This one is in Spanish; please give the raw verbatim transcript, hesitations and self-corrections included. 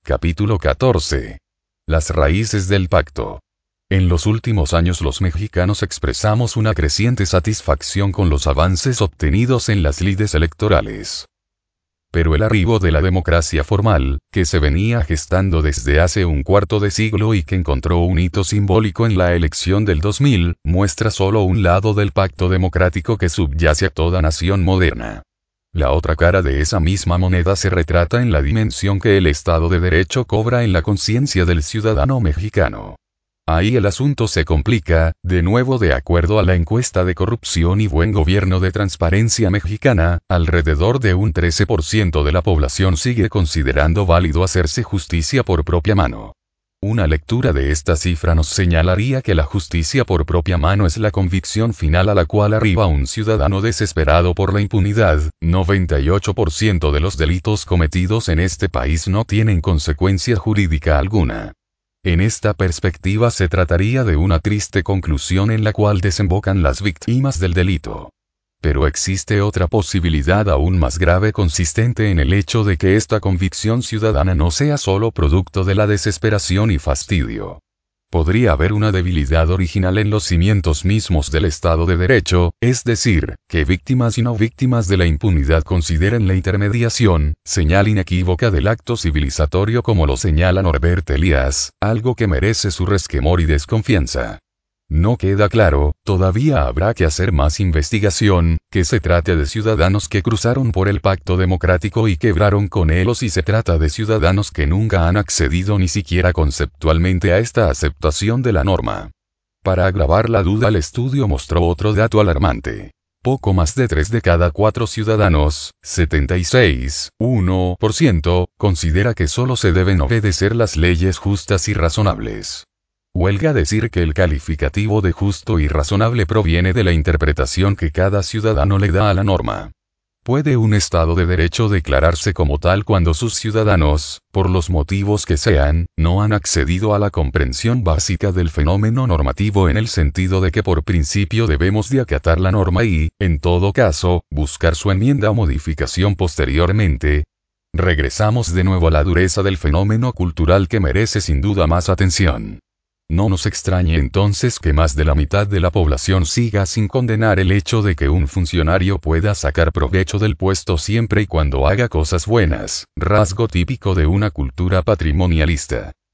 Capítulo catorce. Las raíces del pacto. En los últimos años los mexicanos expresamos una creciente satisfacción con los avances obtenidos en las lides electorales. Pero el arribo de la democracia formal, que se venía gestando desde hace un cuarto de siglo y que encontró un hito simbólico en la elección del dos mil, muestra solo un lado del pacto democrático que subyace a toda nación moderna. La otra cara de esa misma moneda se retrata en la dimensión que el Estado de Derecho cobra en la conciencia del ciudadano mexicano. Ahí el asunto se complica, de nuevo de acuerdo a la encuesta de corrupción y buen gobierno de Transparencia Mexicana, alrededor de un trece por ciento de la población sigue considerando válido hacerse justicia por propia mano. Una lectura de esta cifra nos señalaría que la justicia por propia mano es la convicción final a la cual arriba un ciudadano desesperado por la impunidad. noventa y ocho por ciento de los delitos cometidos en este país no tienen consecuencia jurídica alguna. En esta perspectiva se trataría de una triste conclusión en la cual desembocan las víctimas del delito. Pero existe otra posibilidad aún más grave consistente en el hecho de que esta convicción ciudadana no sea solo producto de la desesperación y fastidio. Podría haber una debilidad original en los cimientos mismos del Estado de Derecho, es decir, que víctimas y no víctimas de la impunidad consideren la intermediación, señal inequívoca del acto civilizatorio como lo señala Norbert Elias, algo que merece su resquemor y desconfianza. No queda claro, todavía habrá que hacer más investigación, que se trate de ciudadanos que cruzaron por el pacto democrático y quebraron con él o si se trata de ciudadanos que nunca han accedido ni siquiera conceptualmente a esta aceptación de la norma. Para agravar la duda el estudio mostró otro dato alarmante. Poco más de tres de cada cuatro ciudadanos, setenta y seis punto uno por ciento, considera que solo se deben obedecer las leyes justas y razonables. Huelga decir que el calificativo de justo y razonable proviene de la interpretación que cada ciudadano le da a la norma. ¿Puede un Estado de Derecho declararse como tal cuando sus ciudadanos, por los motivos que sean, no han accedido a la comprensión básica del fenómeno normativo en el sentido de que por principio debemos de acatar la norma y, en todo caso, buscar su enmienda o modificación posteriormente? Regresamos de nuevo a la dureza del fenómeno cultural que merece sin duda más atención. No nos extrañe entonces que más de la mitad de la población siga sin condenar el hecho de que un funcionario pueda sacar provecho del puesto siempre y cuando haga cosas buenas, rasgo típico de una cultura patrimonialista.